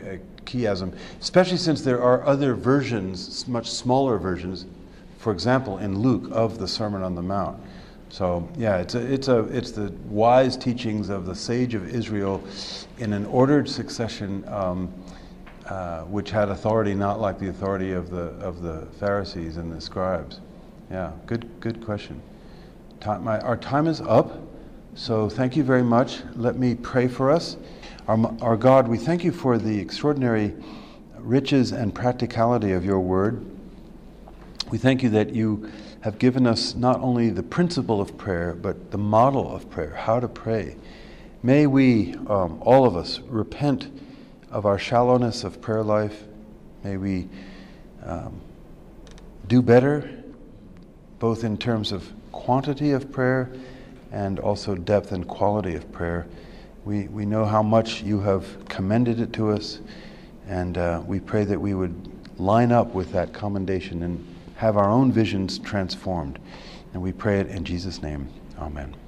chiasm, especially since there are other versions, much smaller versions, for example, in Luke, of the Sermon on the Mount. So yeah, it's a, it's a, it's the wise teachings of the sage of Israel in an ordered succession, um, uh, which had authority not like the authority of the of the Pharisees and the scribes. Yeah, good good question. Time, my, our time is up, so thank you very much. Let me pray for us. Our, our God, we thank you for the extraordinary riches and practicality of your word. We thank you that you have given us not only the principle of prayer, but the model of prayer, how to pray. May we, um, all of us, repent of our shallowness of prayer life. May we um, do better, both in terms of quantity of prayer and also depth and quality of prayer. We, we know how much you have commended it to us, and uh, we pray that we would line up with that commendation and have our own visions transformed. And we pray it in Jesus' name. Amen.